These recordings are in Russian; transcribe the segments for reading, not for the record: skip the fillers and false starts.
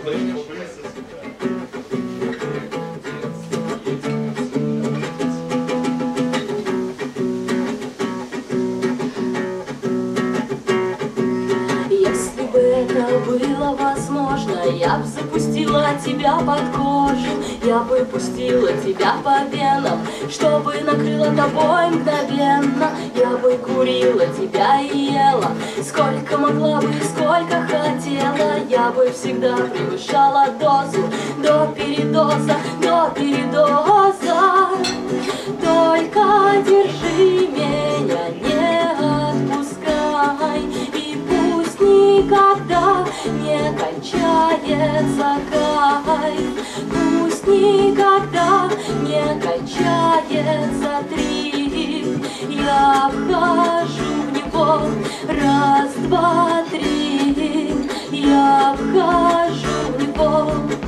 Если бы это было возможно, я бы запустила тебя под кожу, я бы пустила тебя по венам, чтобы накрыла тобой мгновенно. Я бы курила тебя и ела, сколько могла бы, сколько хотела. Я бы всегда превышала дозу, до передоза, до передоза. Только держи меня, не отпускай, и пусть никогда не кончается кайф. Пусть никогда не кончается трип. Я вхожу в него, раз, два, три. Я вхожу в него.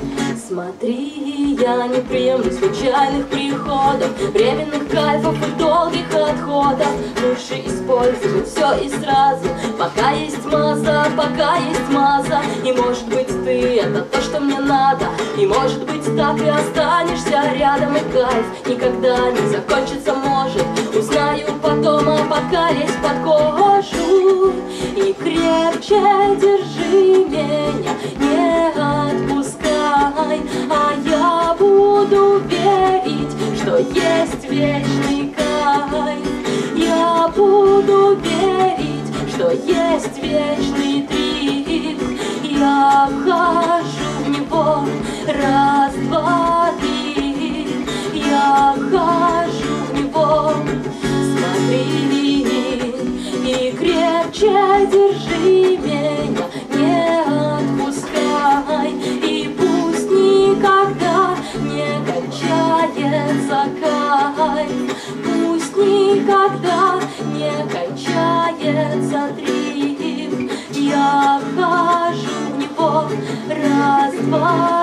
Смотри, я не приемлю случайных приходов, временных кайфов и долгих отходов. Лучше использовать все и сразу, пока есть маза, пока есть маза. И может быть ты — это то, что мне надо, и может быть так и останешься рядом. И кайф никогда не закончится, может, узнаю потом, а пока лезь под кожу. И крепче держи меня, не отпускай, а я буду верить, что есть вечный кайф. Я буду верить, что есть вечный трип. Я вхожу в него, раз, два, три. Я вхожу в него. Смотри и крепче держи меня, не отпускай, и пусть никогда не кончается кайф. Пусть никогда не кончается трип. Я вхожу в него, раз, два,